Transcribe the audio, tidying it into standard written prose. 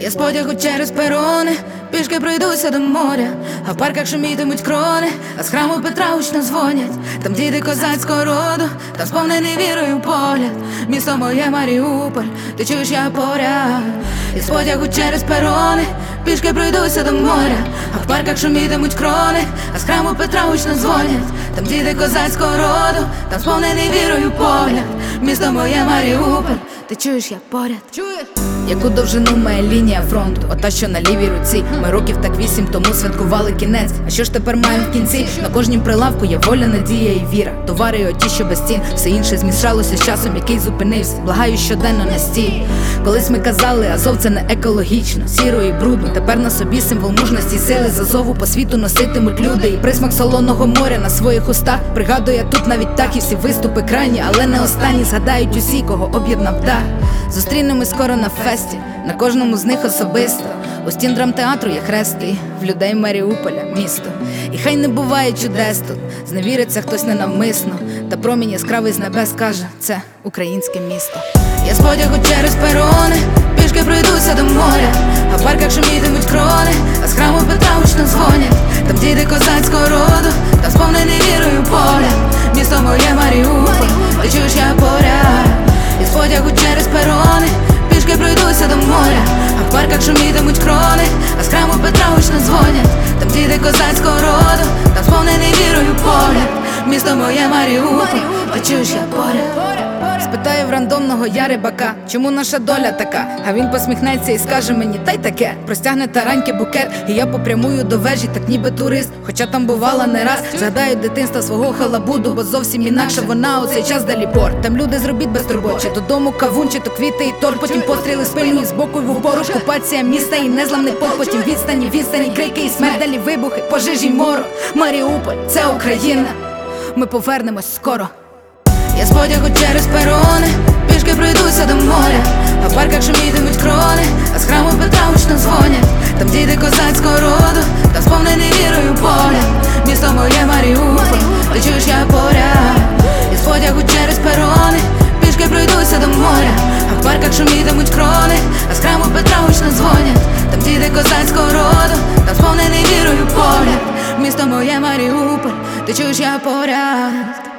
Я з потягу через перони, пішки пройдуся до моря, а в парках шумітимуть крони, а з храму Петра гучно дзвонять. Там діти козацького роду, там сповнений вірою погляд. Місто моє Маріуполь, ти чуєш, я поряд. Я з потягу через перони, пішки пройдуся до моря, а в парках шумітимуть крони, а з храму Петра гучно дзвонять. Там діти козацького роду, там сповнений вірою погляд. Місто моє Маріуполь, ти чуєш, я поряд. Чуєш? Яку довжину має лінія фронту, ота, що на лівій руці. Ми років так 8 тому святкували кінець. А що ж тепер маємо в кінці? На кожнім прилавку є воля, надія і віра. Товари оті, що без цін. Все інше змішалося з часом, який зупинився. Благаю щоденно на стій. Колись ми казали, Азов це не екологічно, сіро і брудно. Тепер на собі символ мужності й сили. З Азову по світу носитимуть люди. І присмак солоного моря на своїх устах. Пригадує тут навіть так, і всі виступи крайні, але не останні. Згадають усі, кого об'єднав дах. Зустрінемось скоро на фесті, на кожному з них особисто. У стін драмтеатру є хрест, і в людей Маріуполя місто. І хай не буває чудес тут, зневіриться хтось ненавмисно, та промінь яскравий з небес каже, це українське місто. Я з потягу через перони, пішки пройдуся до моря, а в парках шумітимуть крони, а з храму Петра гучно дзвонять. Там діти козацького роду, там сповнений вірою погляд. Місто моє Маріуполь, ти чуєш, я поряд. Я з потягу через перони, пішки пройдуся до моря, а в парках шумітимуть крони, а з храму Петра гучно дзвонять. Там діти козацького роду, там сповнений вірою погляд. Місто моє Маріуполь, ти чуєш, я поряд. Спитаю в рандомного я рибака, чому наша доля така? А він посміхнеться і скаже мені, та й таке. Простягне тараньки букет, і я попрямую до вежі, так ніби турист, хоча там бувала не раз. Згадаю дитинства свого халабуду, бо зовсім інакше вона у цей час далі порт. Там люди зробіть безтурботче, додому кавун, чи то квіти і торт. Потім постріли спильні, збоку й в упору, окупація міста і незламний полк. Потім відстані, крики і смерть, далі вибухи, пожежі й морок. Маріуполь, це Україна, ми повернемось скоро. Я з потягу через перони, пішки пройдуся до моря, а в парках шумітимуть крони, а з храму Петра гучно дзвонять. Там діти козацького роду, там сповнений вірою погляд. Місто моє Маріуполь, ти чуєш, я поряд. Я з потягу через перони, пішки пройдуся до моря, а в парках шумітимуть крони, а з храму Петра гучно дзвонять. Там діти козацького роду, там сповнений вірою погляд. Місто моє Маріуполь, ти чуєш, я поряд.